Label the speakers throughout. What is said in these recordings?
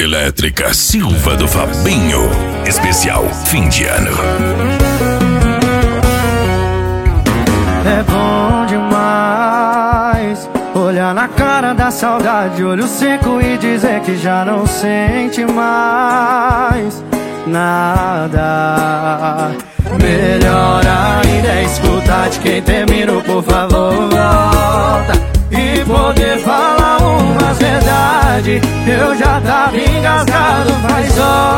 Speaker 1: Elétrica Silva do Fabinho. Especial fim de ano.
Speaker 2: É bom demais olhar na cara da saudade, olho seco e dizer que já não sente mais nada. Melhor ainda é escutar de quem terminou, por favor volta, e poder falar umas verdades. Eu já tava engasgado faz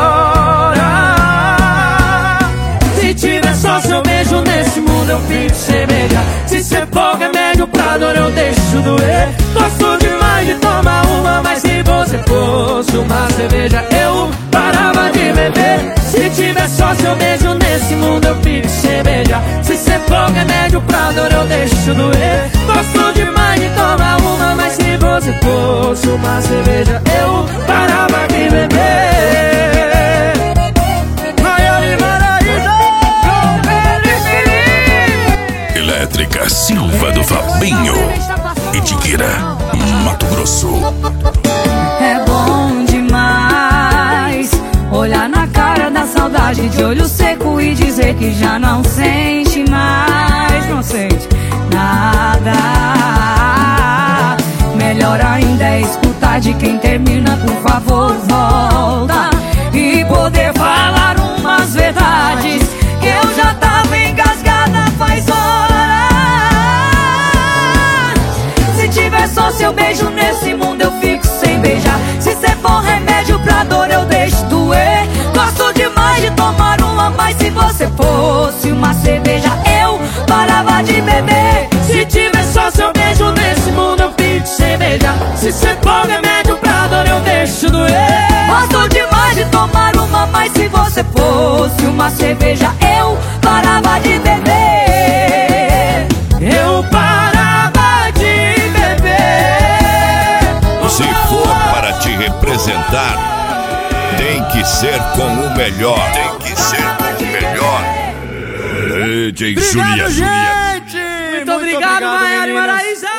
Speaker 2: hora. Se tiver só seu beijo nesse mundo eu fico sem beijar. Se cê for remédio pra dor eu deixo doer. Gosto demais de tomar uma, mas se você fosse uma cerveja eu parava de beber. Se tiver só seu beijo nesse mundo eu fico sem beijar. Se cê for remédio pra dor eu deixo doer. Gosto demais de tomar uma, mas se você fosse uma cerveja eu parava de beber.
Speaker 1: Elétrica Silva do Fabinho. Itiquira, Mato Grosso.
Speaker 3: É bom demais olhar na cara da saudade, de olho seco e dizer que já não sente mais, não sente nada. Melhor ainda é escutar de quem termina, por favor volta, e poder falar umas verdades que eu já tava engasgada faz hora. Se tiver só seu beijo nesse mundo eu fico sem beijar. Se cê for remédio pra dor eu deixo doer. Gosto demais de tomar uma, mas se você fosse uma cerveja eu parava de beber. Se tiver só seu beijo nesse mundo eu fico sem beijar. Se cê for remédio pra dor eu deixo doer. Gosto demais de tomar uma, mas se você fosse uma cerveja eu parava de beber.
Speaker 2: Eu parava de beber.
Speaker 4: Se for para te representar, tem que ser com o melhor. Tem que ser com o melhor. DJ
Speaker 2: Obrigado,
Speaker 4: Julia.
Speaker 2: gente! Muito obrigado, Maiara e Maraísa!